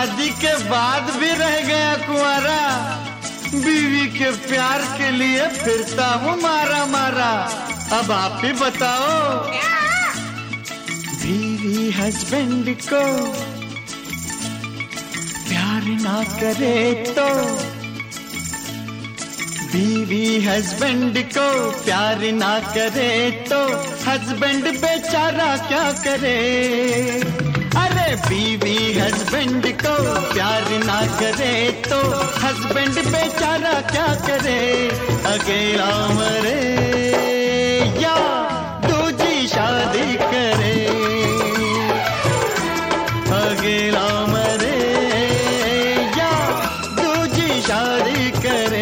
शादी के बाद भी रह गया कुंवारा, बीवी के प्यार के लिए फिरता हूँ मारा मारा। अब आप ही बताओ, बीवी हस्बैंड को प्यार ना करे तो, बीवी हस्बैंड को प्यार ना करे तो हस्बैंड बेचारा क्या करे। अरे बीवी हस्बैंड को प्यार ना करे तो हस्बैंड बेचारा क्या करे। अकेला मरे या दूजी शादी करे, अकेला मरे या दूजी शादी करे।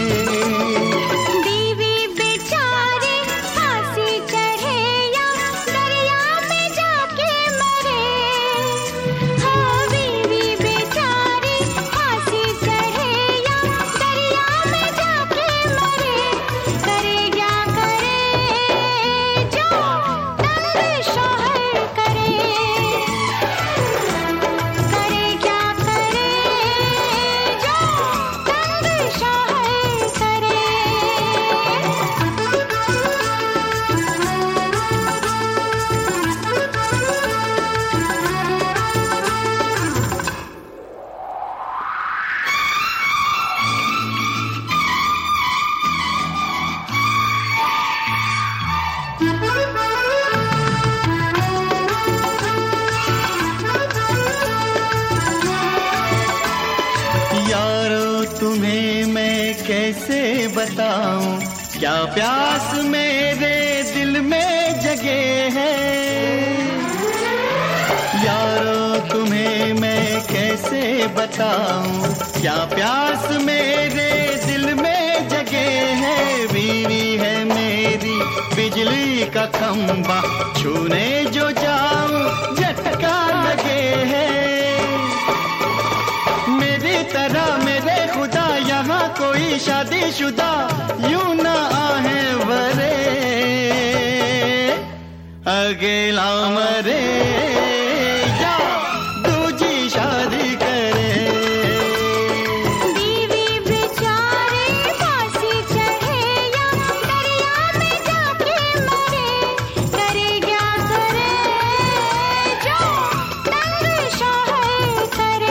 तुम्हें मैं कैसे बताऊं, क्या प्यास मेरे दिल में जगे है। यारो तुम्हें मैं कैसे बताऊं, क्या प्यास मेरे दिल में जगे है। बीवी है मेरी बिजली का खंभा, छूने जो जाऊं झटका लगे है। मेरी तरह मेरे खुदा यहाँ कोई शादीशुदा यूं ना आहे भरे, अकेला मरे या दूजी शादी करे। बीवी बेचारे फांसी चढ़े या दरिया में जाके मरे, करे क्या करे जो तंग शौहर करे।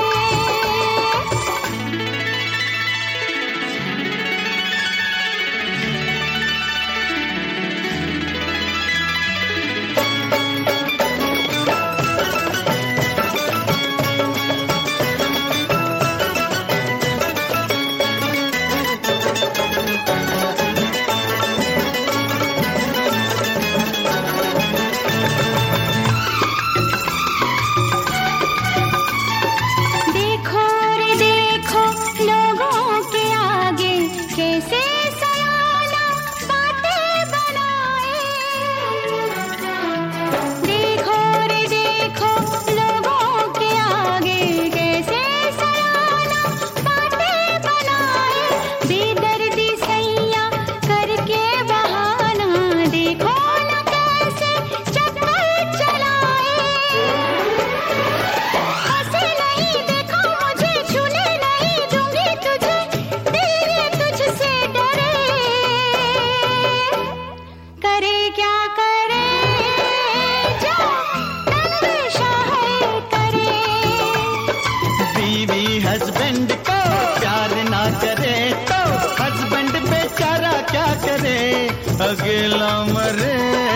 हस्बैंड को प्यार ना करे तो हस्बैंड बेचारा क्या करे। अकेला मरे